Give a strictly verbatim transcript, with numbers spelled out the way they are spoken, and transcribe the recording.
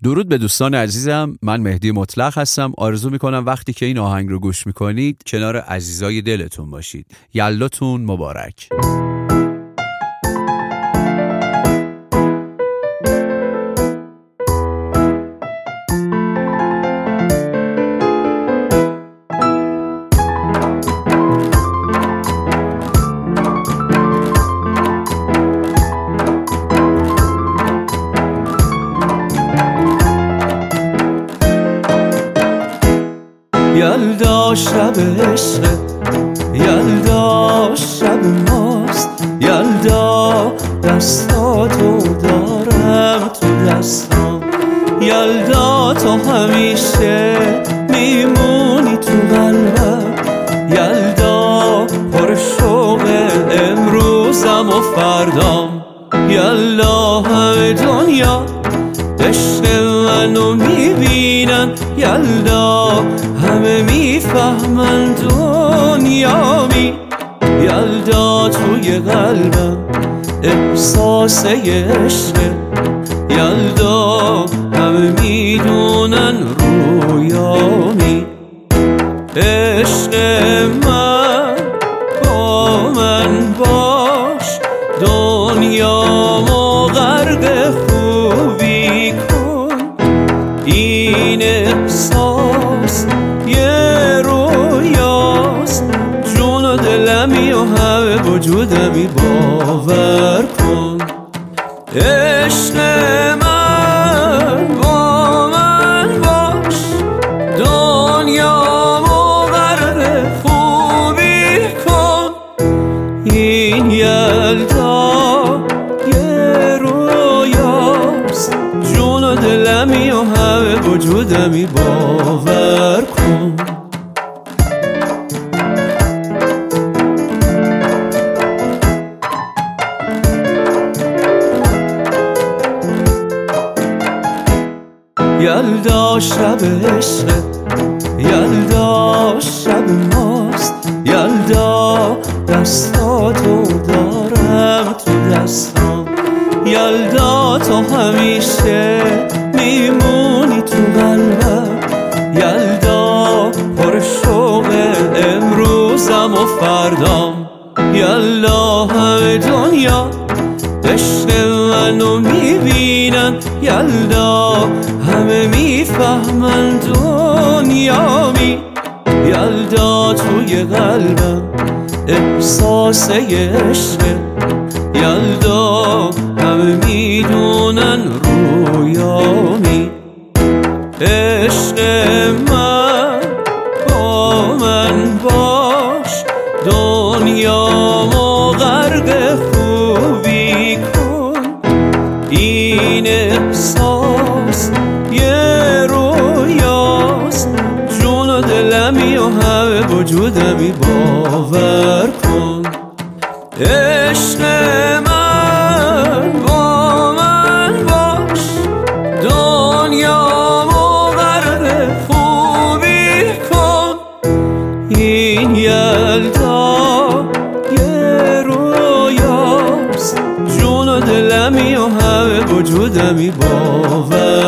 درود به دوستان عزیزم، من مهدی مطلق هستم. آرزو میکنم وقتی که این آهنگ رو گوش میکنید کنار عزیزای دلتون باشید. یلداتون مبارک. یلدا شب عشق، یلدا شب ماست، یلدا دستاتو دارم تو دستام، یلدا تو همیشه میمونی تو قلبم، یلدا پر شوق امروزم و فردام، یلدا همه دنیا عشق منو میبینن، یلدا همه میفهمن دنیامی، یلدا توی قلبم احساس عشق، یلدا همه میدونن رویامی، عشق من با من باش، دنیامو غرق خوبی کن، این احساس یه رویاست، جون و دلمی و همه وجودمی باور کن، عشق من با من باش، دنیامو غرق خوبی کن، این یلدا یه رویاست، جون و دلمی و همه وجودمی باور کن. یلدا شب عشق، یلدا شب ماست، یلدا دستاتو دارم تو دستام، یلدا تو همیشه میمونی تو قلبم، یلدا پر شوق امروزم و فردام، یلدا همه دنیا عشق منو میبینن، یلدا همه میفهمن دنیامی، یلدا توی قلبم احساس عشق، یلدا همه میدونن رویامی، عشق من با من باش، دنیامو غرق خوبی کن، این احساس یه رویاست، جون و دلمی و همه وجودمی باور کن، عشق من با من باش، دنیامو غرق خوبی کن، این یلدا یه رویاست، جون و دلمی و همه وجودمی باور